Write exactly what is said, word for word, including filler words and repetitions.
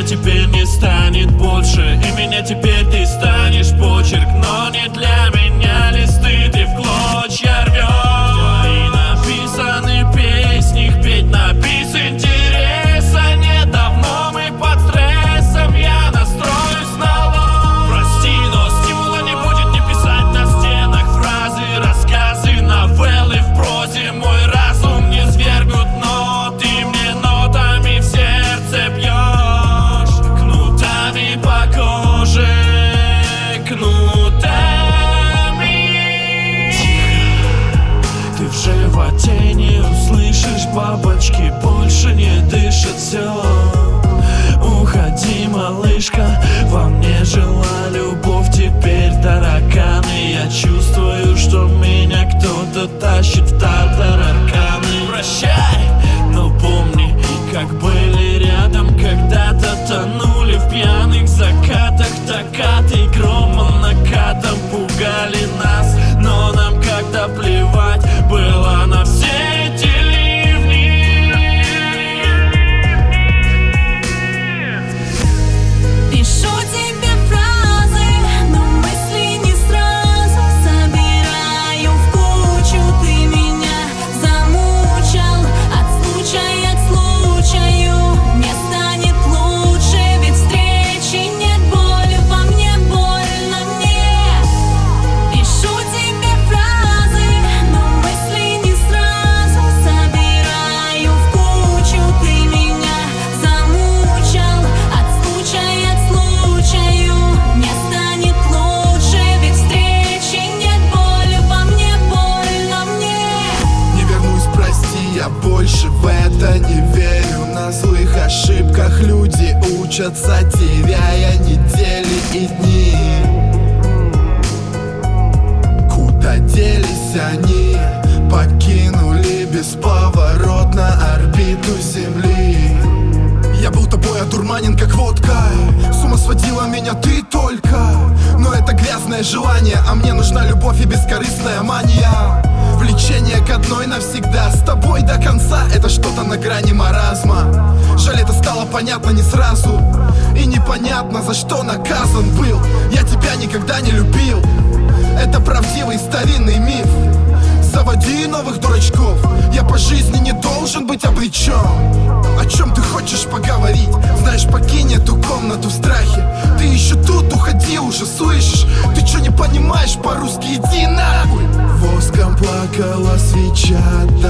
меня теперь не станет больше, и меня теперь ты станешь почерк. Но не для меня листы ты в клочья рвешь. Твои написаны песни, их петь на бис интереса нет. Давно мы под стрессом, я настроюсь на ложь. Прости, но стимула не будет не писать на стенах фразы, рассказы, новеллы в прозе. Мой разум не свергнут, но ты мне нотами в сердце бьешь. Кнутами по коже, кнутами. Ты в животе не услышишь, бабочки больше не дышат, все. Уходи, малышка, во мне жила любовь, теперь тараканы. Я чувствую, что меня кто-то тащит в тартар арканы. Прощай, но помни, как были рядом, когда-то тонули в пьяных закатах. Токаты громом накатом пугали нас, но нам как-то плевать было на все эти ливни. Пишу тебе фразы, но мысли не сразу собираю в кучу. Ты меня замучил, от случая к случаю. Мне станет лучше, ведь встречи нет боли, во мне больно мне. Пишу тебе фразы, но мысли не сразу собираю в кучу. Ты меня замучил, от случая к случаю. Мне станет лучше, ведь встречи нет боли, во мне больно мне. Не вернусь, прости, я больше в это не верю. На злых ошибках люди учатся, теряя недели и дни. Куда делись они? Покинули бесповоротно орбиту Земли. Я был тобой одурманен, как водка. С ума сводила меня ты только. Но это грязное желание, а мне нужна любовь и бескорыстная мания. Влечение к одной навсегда, с тобой до конца. Это что-то на грани маразма. Жаль, это стало понятно не сразу. И непонятно, за что наказан был. Я тебя никогда не любил. Это правдивый старинный миф. Заводи новых дурачков. Я по жизни не должен быть обречен. О чем ты хочешь поговорить? Знаешь, покинь эту комнату в страхе. Ты еще тут, уходи уже, слышишь? Ты что не понимаешь по-русски? Иди нахуй. Воском плакала свеча,